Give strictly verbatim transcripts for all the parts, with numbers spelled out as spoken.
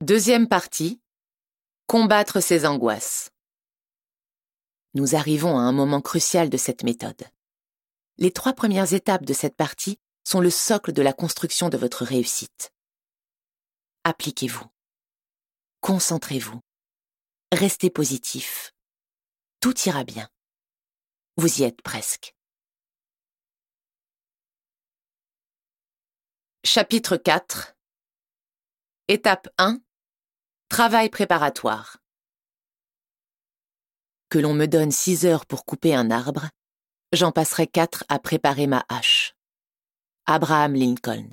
Deuxième partie. Combattre ses angoisses. Nous arrivons à un moment crucial de cette méthode. Les trois premières étapes de cette partie sont le socle de la construction de votre réussite. Appliquez-vous. Concentrez-vous. Restez positif. Tout ira bien. Vous y êtes presque. Chapitre quatre. Étape un. Travail préparatoire. Que l'on me donne six heures pour couper un arbre, j'en passerai quatre à préparer ma hache. Abraham Lincoln.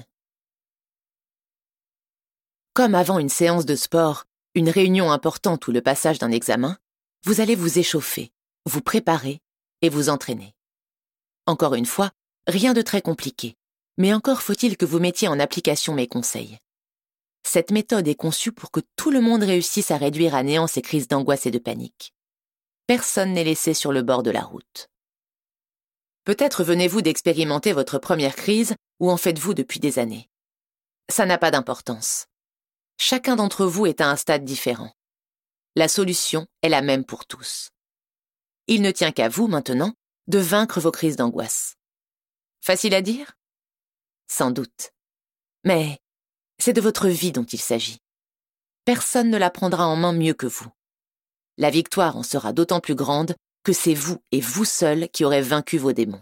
Comme avant une séance de sport, une réunion importante ou le passage d'un examen, vous allez vous échauffer, vous préparer et vous entraîner. Encore une fois, rien de très compliqué, mais encore faut-il que vous mettiez en application mes conseils. Cette méthode est conçue pour que tout le monde réussisse à réduire à néant ses crises d'angoisse et de panique. Personne n'est laissé sur le bord de la route. Peut-être venez-vous d'expérimenter votre première crise ou en faites-vous depuis des années. Ça n'a pas d'importance. Chacun d'entre vous est à un stade différent. La solution est la même pour tous. Il ne tient qu'à vous, maintenant, de vaincre vos crises d'angoisse. Facile à dire ? Sans doute. Mais c'est de votre vie dont il s'agit. Personne ne la prendra en main mieux que vous. La victoire en sera d'autant plus grande que c'est vous et vous seul qui aurez vaincu vos démons.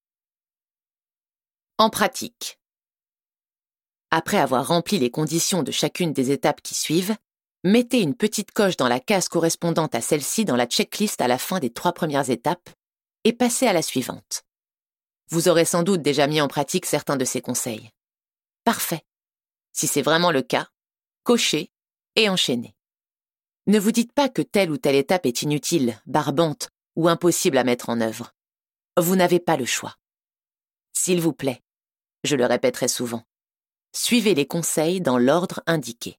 En pratique. Après avoir rempli les conditions de chacune des étapes qui suivent, mettez une petite coche dans la case correspondante à celle-ci dans la checklist à la fin des trois premières étapes et passez à la suivante. Vous aurez sans doute déjà mis en pratique certains de ces conseils. Parfait. Si c'est vraiment le cas, cochez et enchaînez. Ne vous dites pas que telle ou telle étape est inutile, barbante ou impossible à mettre en œuvre. Vous n'avez pas le choix. S'il vous plaît, je le répéterai souvent, suivez les conseils dans l'ordre indiqué.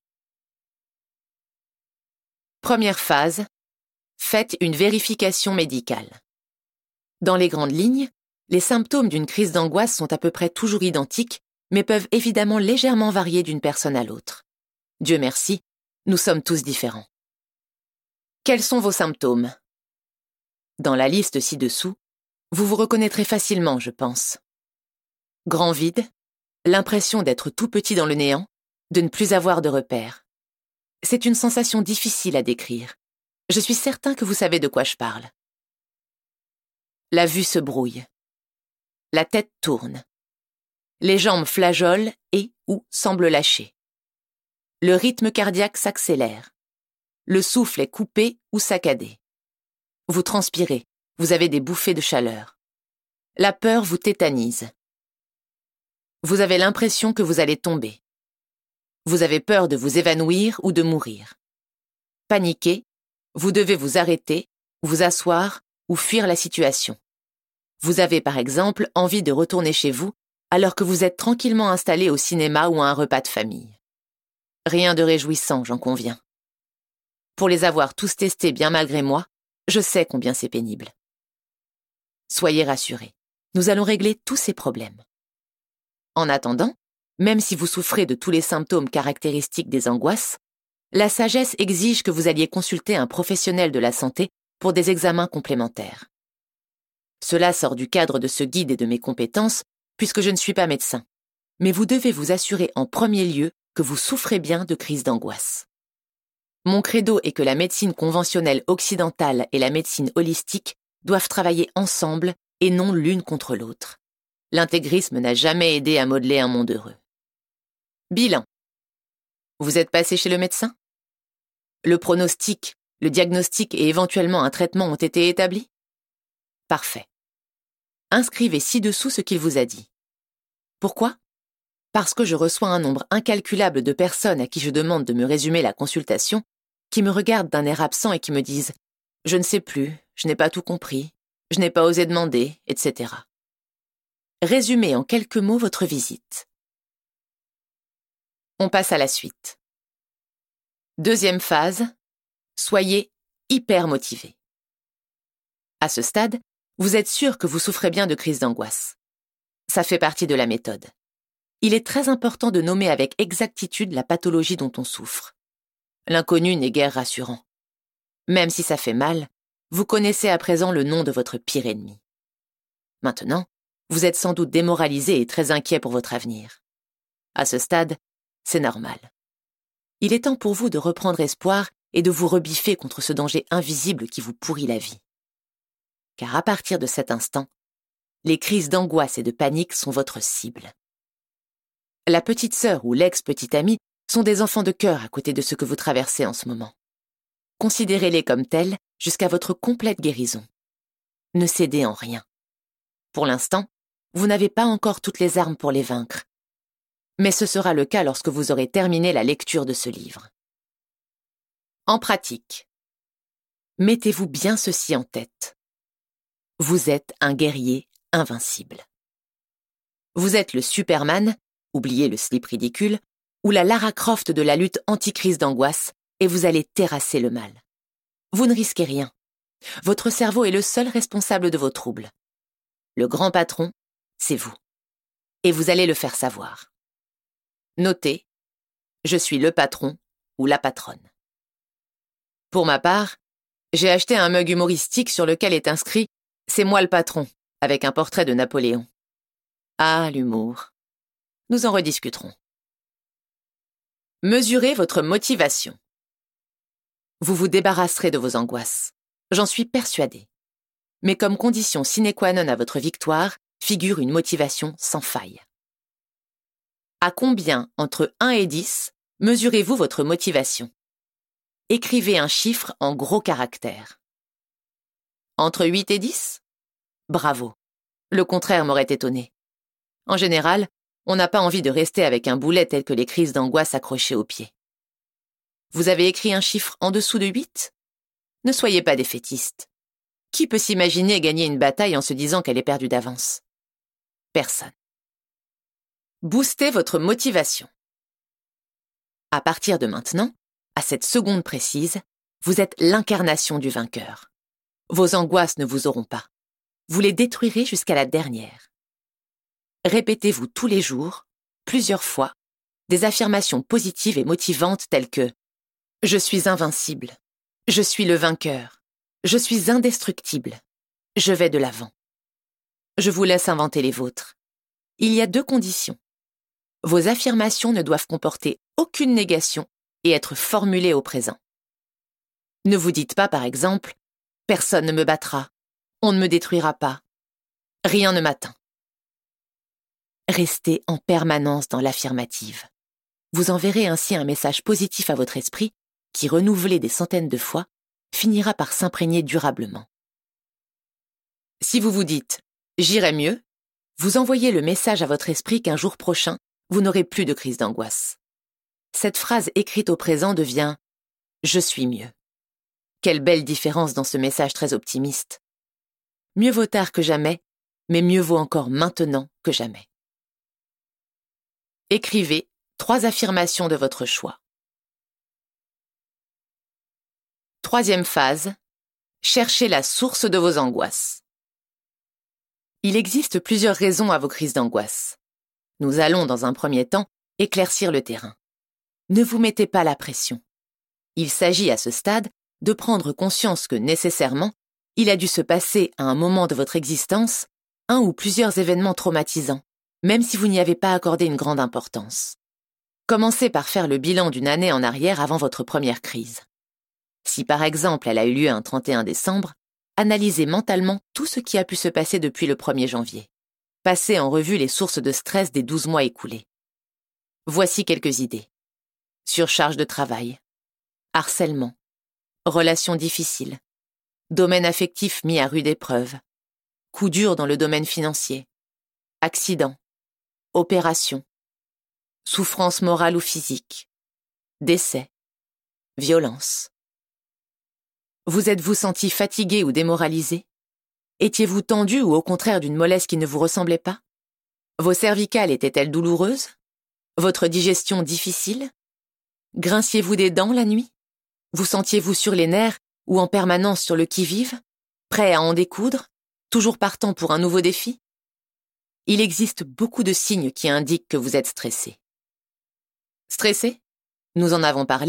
Première phase, faites une vérification médicale. Dans les grandes lignes, les symptômes d'une crise d'angoisse sont à peu près toujours identiques, mais peuvent évidemment légèrement varier d'une personne à l'autre. Dieu merci, nous sommes tous différents. Quels sont vos symptômes ? Dans la liste ci-dessous, vous vous reconnaîtrez facilement, je pense. Grand vide, l'impression d'être tout petit dans le néant, de ne plus avoir de repères. C'est une sensation difficile à décrire. Je suis certain que vous savez de quoi je parle. La vue se brouille. La tête tourne. Les jambes flageolent et ou semblent lâcher. Le rythme cardiaque s'accélère. Le souffle est coupé ou saccadé. Vous transpirez, vous avez des bouffées de chaleur. La peur vous tétanise. Vous avez l'impression que vous allez tomber. Vous avez peur de vous évanouir ou de mourir. Paniqué, vous devez vous arrêter, vous asseoir ou fuir la situation. Vous avez par exemple envie de retourner chez vous alors que vous êtes tranquillement installé au cinéma ou à un repas de famille. Rien de réjouissant, j'en conviens. Pour les avoir tous testés bien malgré moi, je sais combien c'est pénible. Soyez rassurés, nous allons régler tous ces problèmes. En attendant, même si vous souffrez de tous les symptômes caractéristiques des angoisses, la sagesse exige que vous alliez consulter un professionnel de la santé pour des examens complémentaires. Cela sort du cadre de ce guide et de mes compétences, puisque je ne suis pas médecin. Mais vous devez vous assurer en premier lieu que vous souffrez bien de crises d'angoisse. Mon credo est que la médecine conventionnelle occidentale et la médecine holistique doivent travailler ensemble et non l'une contre l'autre. L'intégrisme n'a jamais aidé à modeler un monde heureux. Bilan. Vous êtes passé chez le médecin ? Le pronostic, le diagnostic et éventuellement un traitement ont été établis ? Parfait. Inscrivez ci-dessous ce qu'il vous a dit. Pourquoi ? Parce que je reçois un nombre incalculable de personnes à qui je demande de me résumer la consultation, qui me regardent d'un air absent et qui me disent « Je ne sais plus, je n'ai pas tout compris, je n'ai pas osé demander, et cetera » Résumez en quelques mots votre visite. On passe à la suite. Deuxième phase, soyez hyper motivé. À ce stade, vous êtes sûr que vous souffrez bien de crise d'angoisse. Ça fait partie de la méthode. Il est très important de nommer avec exactitude la pathologie dont on souffre. L'inconnu n'est guère rassurant. Même si ça fait mal, vous connaissez à présent le nom de votre pire ennemi. Maintenant, vous êtes sans doute démoralisé et très inquiet pour votre avenir. À ce stade, c'est normal. Il est temps pour vous de reprendre espoir et de vous rebiffer contre ce danger invisible qui vous pourrit la vie. Car à partir de cet instant, les crises d'angoisse et de panique sont votre cible. La petite sœur ou l'ex-petite amie sont des enfants de cœur à côté de ce que vous traversez en ce moment. Considérez-les comme tels jusqu'à votre complète guérison. Ne cédez en rien. Pour l'instant, vous n'avez pas encore toutes les armes pour les vaincre. Mais ce sera le cas lorsque vous aurez terminé la lecture de ce livre. En pratique, mettez-vous bien ceci en tête. Vous êtes un guerrier invincible. Vous êtes le Superman, oubliez le slip ridicule, ou la Lara Croft de la lutte anti-crise d'angoisse, et vous allez terrasser le mal. Vous ne risquez rien. Votre cerveau est le seul responsable de vos troubles. Le grand patron, c'est vous. Et vous allez le faire savoir. Notez, je suis le patron ou la patronne. Pour ma part, j'ai acheté un mug humoristique sur lequel est inscrit « C'est moi le patron » avec un portrait de Napoléon. Ah, l'humour. Nous en rediscuterons. Mesurez votre motivation. Vous vous débarrasserez de vos angoisses. J'en suis persuadée. Mais comme condition sine qua non à votre victoire, figure une motivation sans faille. À combien, entre un et dix, mesurez-vous votre motivation? Écrivez un chiffre en gros caractères. Entre huit et dix? Bravo. Le contraire m'aurait étonné. En général, on n'a pas envie de rester avec un boulet tel que les crises d'angoisse accrochées aux pieds. Vous avez écrit un chiffre en dessous de huit? Ne soyez pas défaitiste. Qui peut s'imaginer gagner une bataille en se disant qu'elle est perdue d'avance? Personne. Boostez votre motivation. À partir de maintenant, à cette seconde précise, vous êtes l'incarnation du vainqueur. Vos angoisses ne vous auront pas. Vous les détruirez jusqu'à la dernière. Répétez-vous tous les jours, plusieurs fois, des affirmations positives et motivantes telles que « Je suis invincible »,« Je suis le vainqueur »,« Je suis indestructible »,« Je vais de l'avant ». Je vous laisse inventer les vôtres. Il y a deux conditions. Vos affirmations ne doivent comporter aucune négation et être formulées au présent. Ne vous dites pas, par exemple, « Personne ne me battra »,« On ne me détruira pas »,« Rien ne m'atteint ». Restez en permanence dans l'affirmative. Vous enverrez ainsi un message positif à votre esprit qui, renouvelé des centaines de fois, finira par s'imprégner durablement. Si vous vous dites « J'irai mieux », vous envoyez le message à votre esprit qu'un jour prochain, vous n'aurez plus de crise d'angoisse. Cette phrase écrite au présent devient « Je suis mieux ». Quelle belle différence dans ce message très optimiste. Mieux vaut tard que jamais, mais mieux vaut encore maintenant que jamais. Écrivez trois affirmations de votre choix. Troisième phase, cherchez la source de vos angoisses. Il existe plusieurs raisons à vos crises d'angoisse. Nous allons, dans un premier temps, éclaircir le terrain. Ne vous mettez pas la pression. Il s'agit à ce stade de prendre conscience que, nécessairement, il a dû se passer à un moment de votre existence un ou plusieurs événements traumatisants, même si vous n'y avez pas accordé une grande importance. Commencez par faire le bilan d'une année en arrière avant votre première crise. Si par exemple elle a eu lieu un trente et un décembre, analysez mentalement tout ce qui a pu se passer depuis le premier janvier. Passez en revue les sources de stress des douze mois écoulés. Voici quelques idées. Surcharge de travail, harcèlement, relations difficiles, domaine affectif mis à rude épreuve, coup dur dans le domaine financier, accident, opération, souffrance morale ou physique, décès, violence. Vous êtes-vous senti fatigué ou démoralisé? Étiez-vous tendu ou au contraire d'une mollesse qui ne vous ressemblait pas? Vos cervicales étaient-elles douloureuses? Votre digestion difficile? Grinciez-vous des dents la nuit? Vous sentiez-vous sur les nerfs ou en permanence sur le qui-vive? Prêt à en découdre? Toujours partant pour un nouveau défi? Il existe beaucoup de signes qui indiquent que vous êtes stressé. Stressé? Nous en avons parlé,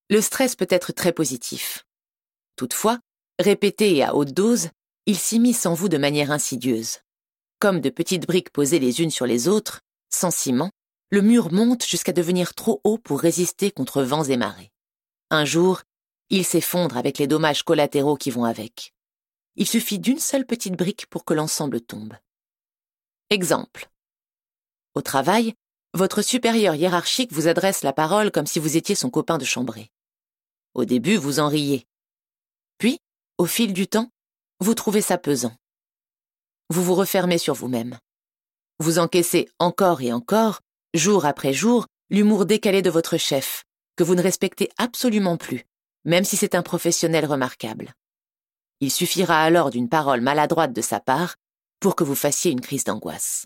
Le stress peut être très positif. Toutefois, répété et à haute dose, il s'immisce en vous de manière insidieuse. Comme de petites briques posées les unes sur les autres, sans ciment, le mur monte jusqu'à devenir trop haut pour résister contre vents et marées. Un jour, il s'effondre avec les dommages collatéraux qui vont avec. Il suffit d'une seule petite brique pour que l'ensemble tombe. Exemple. Au travail, votre supérieur hiérarchique vous adresse la parole comme si vous étiez son copain de chambrée. Au début, vous en riez. Puis, au fil du temps, vous trouvez ça pesant. Vous vous refermez sur vous-même. Vous encaissez encore et encore, jour après jour, l'humour décalé de votre chef, que vous ne respectez absolument plus, même si c'est un professionnel remarquable. Il suffira alors d'une parole maladroite de sa part pour que vous fassiez une crise d'angoisse.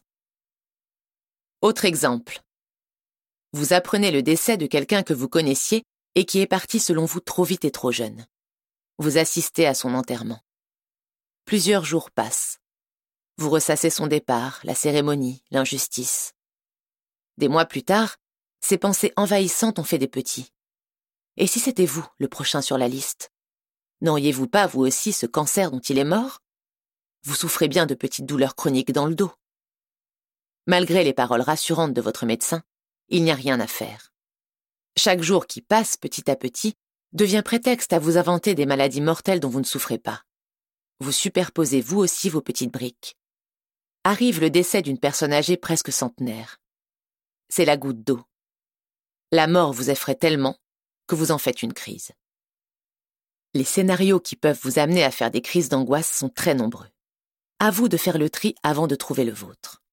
Autre exemple. Vous apprenez le décès de quelqu'un que vous connaissiez et qui est parti selon vous trop vite et trop jeune. Vous assistez à son enterrement. Plusieurs jours passent. Vous ressassez son départ, la cérémonie, l'injustice. Des mois plus tard, ces pensées envahissantes ont fait des petits. Et si c'était vous, le prochain sur la liste? N'auriez-vous pas, vous aussi, ce cancer dont il est mort? Vous souffrez bien de petites douleurs chroniques dans le dos. Malgré les paroles rassurantes de votre médecin, il n'y a rien à faire. Chaque jour qui passe, petit à petit, devient prétexte à vous inventer des maladies mortelles dont vous ne souffrez pas. Vous superposez vous aussi vos petites briques. Arrive le décès d'une personne âgée presque centenaire. C'est la goutte d'eau. La mort vous effraie tellement que vous en faites une crise. Les scénarios qui peuvent vous amener à faire des crises d'angoisse sont très nombreux. À vous de faire le tri avant de trouver le vôtre.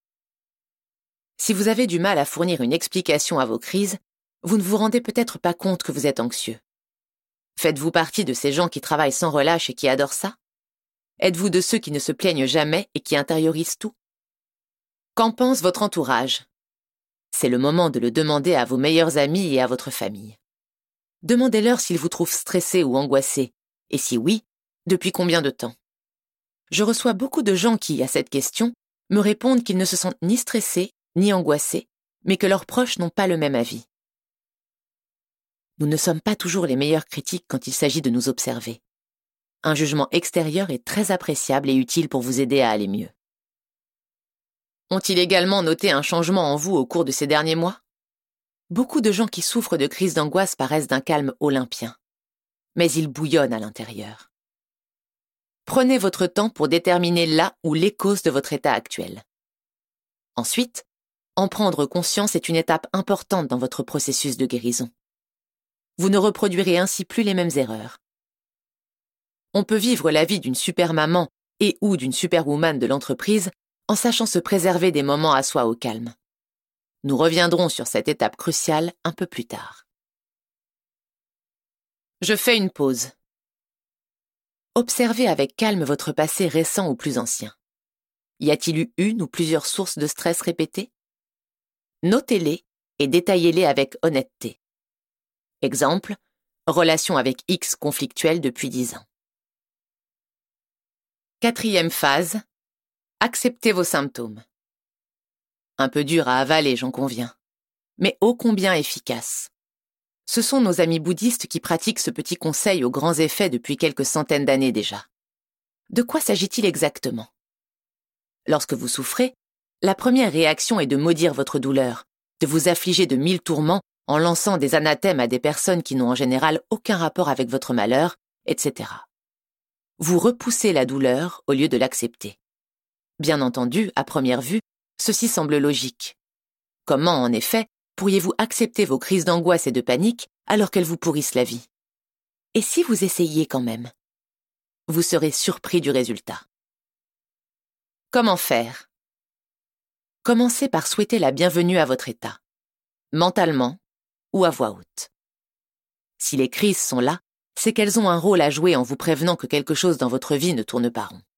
Si vous avez du mal à fournir une explication à vos crises, vous ne vous rendez peut-être pas compte que vous êtes anxieux. Faites-vous partie de ces gens qui travaillent sans relâche et qui adorent ça? Êtes-vous de ceux qui ne se plaignent jamais et qui intériorisent tout? Qu'en pense votre entourage? C'est le moment de le demander à vos meilleurs amis et à votre famille. Demandez-leur s'ils vous trouvent stressé ou angoissé, et si oui, depuis combien de temps? Je reçois beaucoup de gens qui, à cette question, me répondent qu'ils ne se sentent ni stressés, ni angoissés, mais que leurs proches n'ont pas le même avis. Nous ne sommes pas toujours les meilleurs critiques quand il s'agit de nous observer. Un jugement extérieur est très appréciable et utile pour vous aider à aller mieux. Ont-ils également noté un changement en vous au cours de ces derniers mois? Beaucoup de gens qui souffrent de crises d'angoisse paraissent d'un calme olympien. Mais ils bouillonnent à l'intérieur. Prenez votre temps pour déterminer là ou les causes de votre état actuel. Ensuite, en prendre conscience est une étape importante dans votre processus de guérison. Vous ne reproduirez ainsi plus les mêmes erreurs. On peut vivre la vie d'une super maman et ou d'une superwoman de l'entreprise en sachant se préserver des moments à soi au calme. Nous reviendrons sur cette étape cruciale un peu plus tard. Je fais une pause. Observez avec calme votre passé récent ou plus ancien. Y a-t-il eu une ou plusieurs sources de stress répétées? Notez-les et détaillez-les avec honnêteté. Exemple, relation avec X conflictuelle depuis dix ans. Quatrième phase, acceptez vos symptômes. Un peu dur à avaler, j'en conviens, mais ô combien efficace. Ce sont nos amis bouddhistes qui pratiquent ce petit conseil aux grands effets depuis quelques centaines d'années déjà. De quoi s'agit-il exactement? Lorsque vous souffrez, la première réaction est de maudire votre douleur, de vous affliger de mille tourments en lançant des anathèmes à des personnes qui n'ont en général aucun rapport avec votre malheur, et cetera. Vous repoussez la douleur au lieu de l'accepter. Bien entendu, à première vue, ceci semble logique. Comment, en effet, pourriez-vous accepter vos crises d'angoisse et de panique alors qu'elles vous pourrissent la vie? Et si vous essayiez quand même? Vous serez surpris du résultat. Comment faire? Commencez par souhaiter la bienvenue à votre état, mentalement ou à voix haute. Si les crises sont là, c'est qu'elles ont un rôle à jouer en vous prévenant que quelque chose dans votre vie ne tourne pas rond.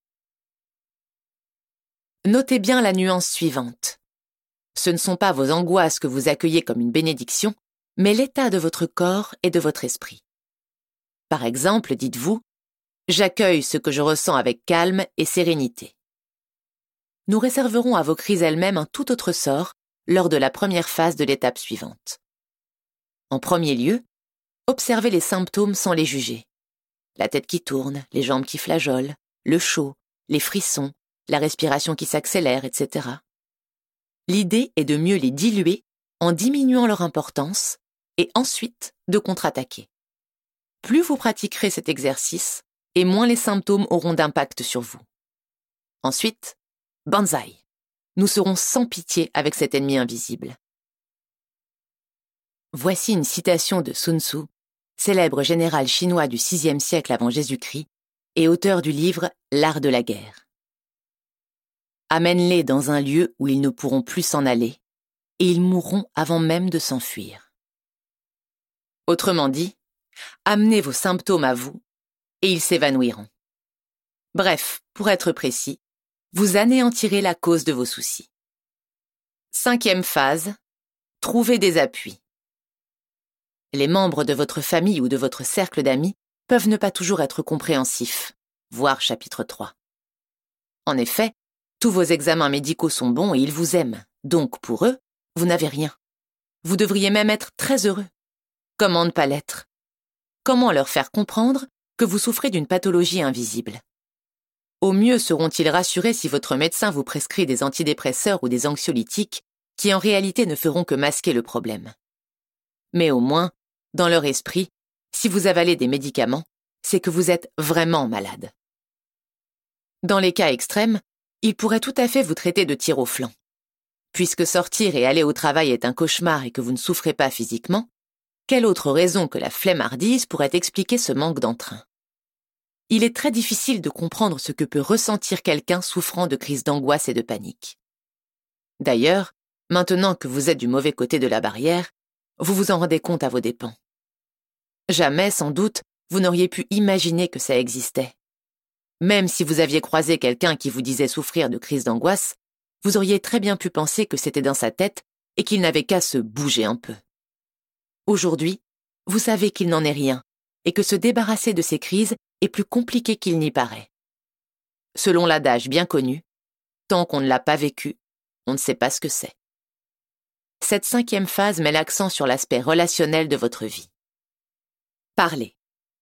Notez bien la nuance suivante. Ce ne sont pas vos angoisses que vous accueillez comme une bénédiction, mais l'état de votre corps et de votre esprit. Par exemple, dites-vous « J'accueille ce que je ressens avec calme et sérénité ». Nous réserverons à vos crises elles-mêmes un tout autre sort lors de la première phase de l'étape suivante. En premier lieu, observez les symptômes sans les juger. La tête qui tourne, les jambes qui flageolent, le chaud, les frissons, la respiration qui s'accélère, et cetera. L'idée est de mieux les diluer en diminuant leur importance et ensuite de contre-attaquer. Plus vous pratiquerez cet exercice, et moins les symptômes auront d'impact sur vous. Ensuite, banzai. Nous serons sans pitié avec cet ennemi invisible. Voici une citation de Sun Tzu, célèbre général chinois du sixième siècle avant Jésus-Christ et auteur du livre L'art de la guerre. Amène-les dans un lieu où ils ne pourront plus s'en aller, et ils mourront avant même de s'enfuir. Autrement dit, amenez vos symptômes à vous, et ils s'évanouiront. Bref, pour être précis, vous anéantirez la cause de vos soucis. Cinquième phase, trouvez des appuis. Les membres de votre famille ou de votre cercle d'amis peuvent ne pas toujours être compréhensifs, voir chapitre trois. En effet, tous vos examens médicaux sont bons et ils vous aiment, donc pour eux, vous n'avez rien. Vous devriez même être très heureux. Comment ne pas l'être? Comment leur faire comprendre que vous souffrez d'une pathologie invisible? Au mieux seront-ils rassurés si votre médecin vous prescrit des antidépresseurs ou des anxiolytiques qui en réalité ne feront que masquer le problème. Mais au moins, dans leur esprit, si vous avalez des médicaments, c'est que vous êtes vraiment malade. Dans les cas extrêmes, ils pourraient tout à fait vous traiter de tir au flanc. Puisque sortir et aller au travail est un cauchemar et que vous ne souffrez pas physiquement, quelle autre raison que la flemmardise pourrait expliquer ce manque d'entrain? Il est très difficile de comprendre ce que peut ressentir quelqu'un souffrant de crises d'angoisse et de panique. D'ailleurs, maintenant que vous êtes du mauvais côté de la barrière, vous vous en rendez compte à vos dépens. Jamais, sans doute, vous n'auriez pu imaginer que ça existait. Même si vous aviez croisé quelqu'un qui vous disait souffrir de crises d'angoisse, vous auriez très bien pu penser que c'était dans sa tête et qu'il n'avait qu'à se bouger un peu. Aujourd'hui, vous savez qu'il n'en est rien et que se débarrasser de ces crises est plus compliqué qu'il n'y paraît. Selon l'adage bien connu, tant qu'on ne l'a pas vécu, on ne sait pas ce que c'est. Cette cinquième phase met l'accent sur l'aspect relationnel de votre vie. Parlez.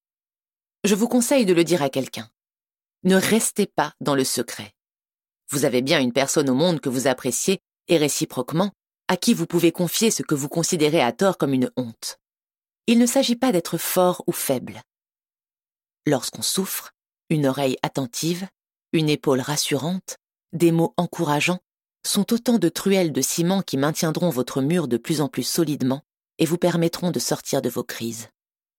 Je vous conseille de le dire à quelqu'un. Ne restez pas dans le secret. Vous avez bien une personne au monde que vous appréciez et réciproquement, à qui vous pouvez confier ce que vous considérez à tort comme une honte. Il ne s'agit pas d'être fort ou faible. Lorsqu'on souffre, une oreille attentive, une épaule rassurante, des mots encourageants sont autant de truelles de ciment qui maintiendront votre mur de plus en plus solidement et vous permettront de sortir de vos crises.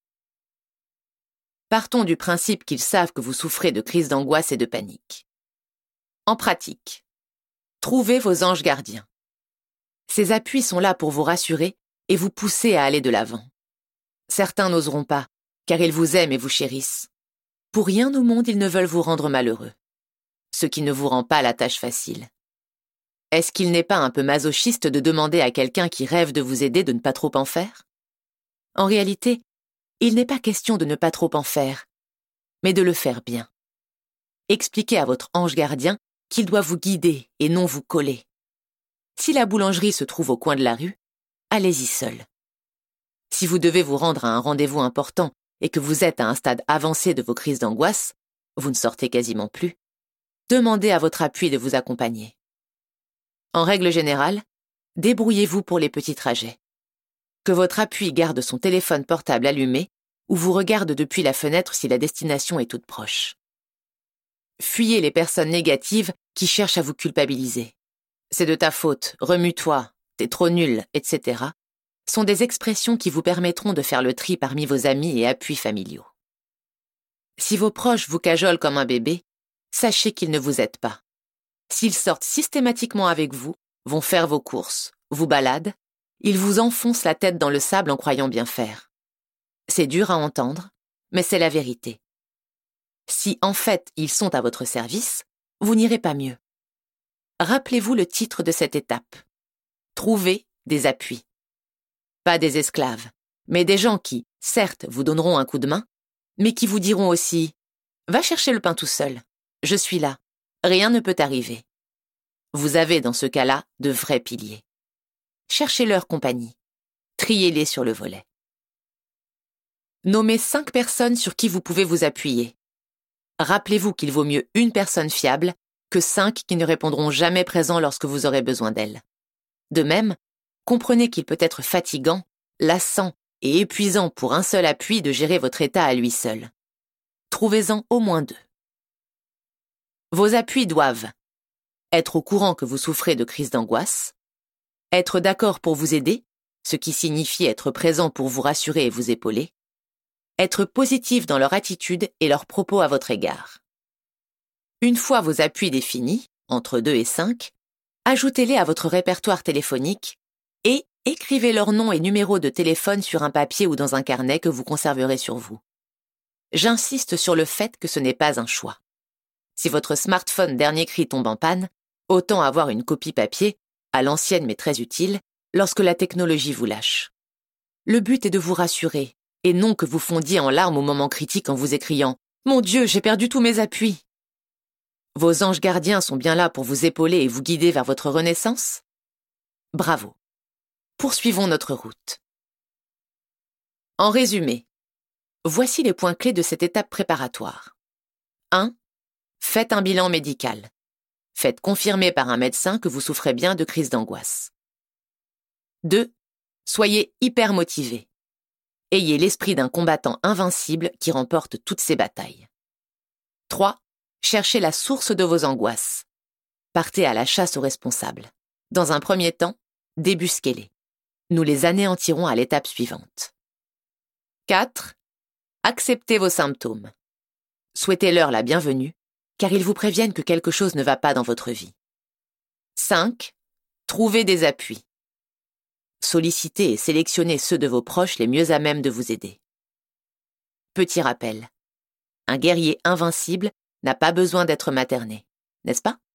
Partons du principe qu'ils savent que vous souffrez de crises d'angoisse et de panique. En pratique, trouvez vos anges gardiens. Ces appuis sont là pour vous rassurer et vous pousser à aller de l'avant. Certains n'oseront pas, car ils vous aiment et vous chérissent. Pour rien au monde, ils ne veulent vous rendre malheureux. Ce qui ne vous rend pas la tâche facile. Est-ce qu'il n'est pas un peu masochiste de demander à quelqu'un qui rêve de vous aider de ne pas trop en faire? En réalité, il n'est pas question de ne pas trop en faire, mais de le faire bien. Expliquez à votre ange gardien qu'il doit vous guider et non vous coller. Si la boulangerie se trouve au coin de la rue, allez-y seul. Si vous devez vous rendre à un rendez-vous important et que vous êtes à un stade avancé de vos crises d'angoisse, vous ne sortez quasiment plus, demandez à votre appui de vous accompagner. En règle générale, débrouillez-vous pour les petits trajets. Que votre appui garde son téléphone portable allumé ou vous regarde depuis la fenêtre si la destination est toute proche. Fuyez les personnes négatives qui cherchent à vous culpabiliser. C'est de ta faute, remue-toi, t'es trop nul, et cetera sont des expressions qui vous permettront de faire le tri parmi vos amis et appuis familiaux. Si vos proches vous cajolent comme un bébé, sachez qu'ils ne vous aident pas. S'ils sortent systématiquement avec vous, vont faire vos courses, vous baladent, ils vous enfoncent la tête dans le sable en croyant bien faire. C'est dur à entendre, mais c'est la vérité. Si en fait ils sont à votre service, vous n'irez pas mieux. Rappelez-vous le titre de cette étape. Trouvez des appuis. Pas des esclaves, mais des gens qui, certes, vous donneront un coup de main, mais qui vous diront aussi « Va chercher le pain tout seul, je suis là, rien ne peut t'arriver ». Vous avez dans ce cas-là de vrais piliers. Cherchez leur compagnie, triez-les sur le volet. Nommez cinq personnes sur qui vous pouvez vous appuyer. Rappelez-vous qu'il vaut mieux une personne fiable que cinq qui ne répondront jamais présents lorsque vous aurez besoin d'elle. De même, comprenez qu'il peut être fatigant, lassant et épuisant pour un seul appui de gérer votre état à lui seul. Trouvez-en au moins deux. Vos appuis doivent être au courant que vous souffrez de crises d'angoisse, être d'accord pour vous aider, ce qui signifie être présent pour vous rassurer et vous épauler, être positif dans leur attitude et leurs propos à votre égard. Une fois vos appuis définis, entre deux et cinq, ajoutez-les à votre répertoire téléphonique et écrivez leur nom et numéro de téléphone sur un papier ou dans un carnet que vous conserverez sur vous. J'insiste sur le fait que ce n'est pas un choix. Si votre smartphone dernier cri tombe en panne, autant avoir une copie papier, à l'ancienne mais très utile, lorsque la technologie vous lâche. Le but est de vous rassurer, et non que vous fondiez en larmes au moment critique en vous écriant « Mon Dieu, j'ai perdu tous mes appuis !» Vos anges gardiens sont bien là pour vous épauler et vous guider vers votre renaissance? Bravo. Poursuivons notre route. En résumé, voici les points clés de cette étape préparatoire. un. Faites un bilan médical. Faites confirmer par un médecin que vous souffrez bien de crise d'angoisse. deux. Soyez hyper motivé. Ayez l'esprit d'un combattant invincible qui remporte toutes ses batailles. trois. Cherchez la source de vos angoisses. Partez à la chasse aux responsables. Dans un premier temps, débusquez-les. Nous les anéantirons à l'étape suivante. quatre. Acceptez vos symptômes. Souhaitez-leur la bienvenue, car ils vous préviennent que quelque chose ne va pas dans votre vie. cinq. Trouvez des appuis. Sollicitez et sélectionnez ceux de vos proches les mieux à même de vous aider. Petit rappel, un guerrier invincible n'a pas besoin d'être materné, n'est-ce pas?